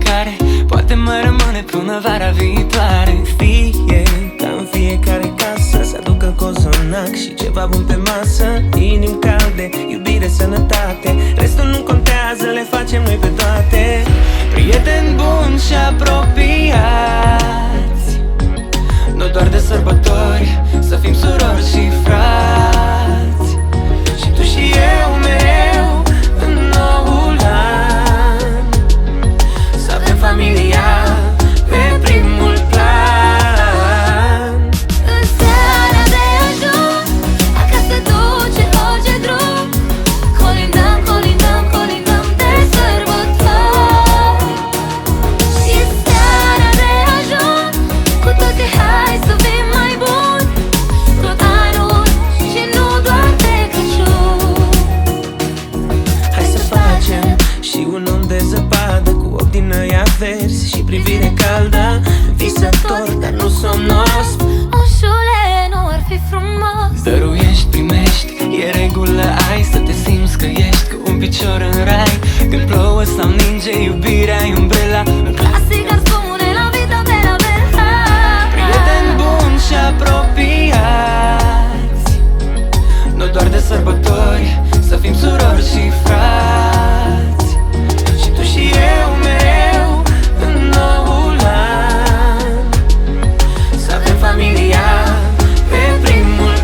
fiecare, poate mai rămâne până vara viitoare. Fie ca în fiecare casă să aducă cozonac și ceva bun pe masă, inimi calde, iubire, sănătate, restul nu contează, le facem noi pe toate. Prieteni buni și apropiați, nu doar de sărbători, să fim surori și frați. Și tu și eu mereu în noul an, să avem familia pe primul plan. În seara de ajun, acasă duce orice drum. Colindăm, colindăm, colindăm de sărbători. Și seara de ajun, cu toții hai să fim mai buni tot anul și nu doar de Crăciun. Hai să facem și un om de zăpadă, cu ochi din aia verzi și privire caldă. Visător, dar nu somnos. Ușule, nu ar fi frumos? Dăruiești, primești, e regulă, ai să te simți că ești cu un picior în rai. Când plouă sau ninge, iubirea e umbrela. Un clasic ar spune la vita bella bella. Prieteni buni și apropiați, nu doar de sărbători, să fim surori și frați. Și tu și eu mereu în noul an, să avem familia pe primul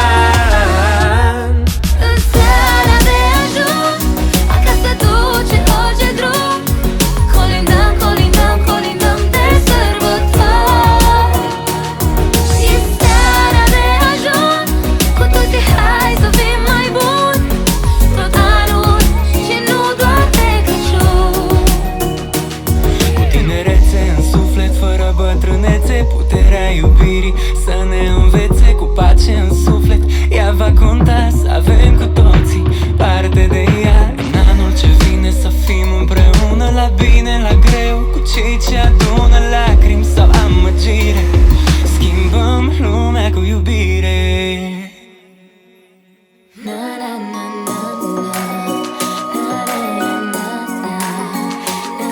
plan. În seara de ajun, acasă duce orice drum. Colindăm, colindăm, colindăm de sărbători. Și seara de ajun, cu toții hai să fim mai buni tot anul și nu doar de Crăciun. Cu tinerețe în suflet, fără bătrânețe, puterea iubirii să ne învețe. Cu pace în suflet, ea va conta, să avem cu toții parte de ea. În anul ce vine să fim împreună, la bine, la greu, cu cei ce adună lacrimi sau amăgire. Schimbăm lumea cu iubire. Na na na na na, na na na na, na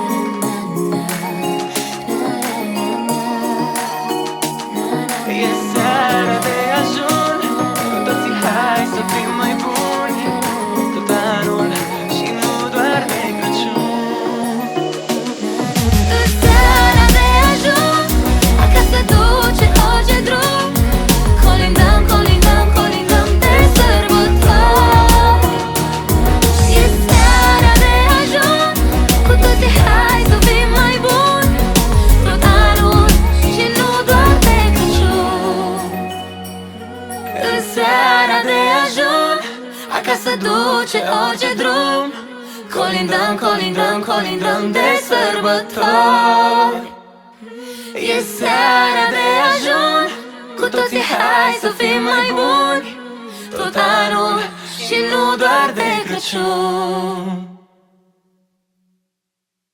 na na na. E seara de ajun, cu toții hai să fim mai buni tot anul și nu doar de Crăciun. În seara de ajun, acasă duce orice drum. Colindăm, colindăm, colindăm de sărbători. Și seara de ajun, cu toții hai să fim mai buni tot anul și nu doar de Crăciun. În seara de ajun, acasă duce orice drum. Colindăm, colindăm, colindăm de sărbători. E seara de ajun, cu toții hai să fim mai buni tot anul și nu doar de Crăciun.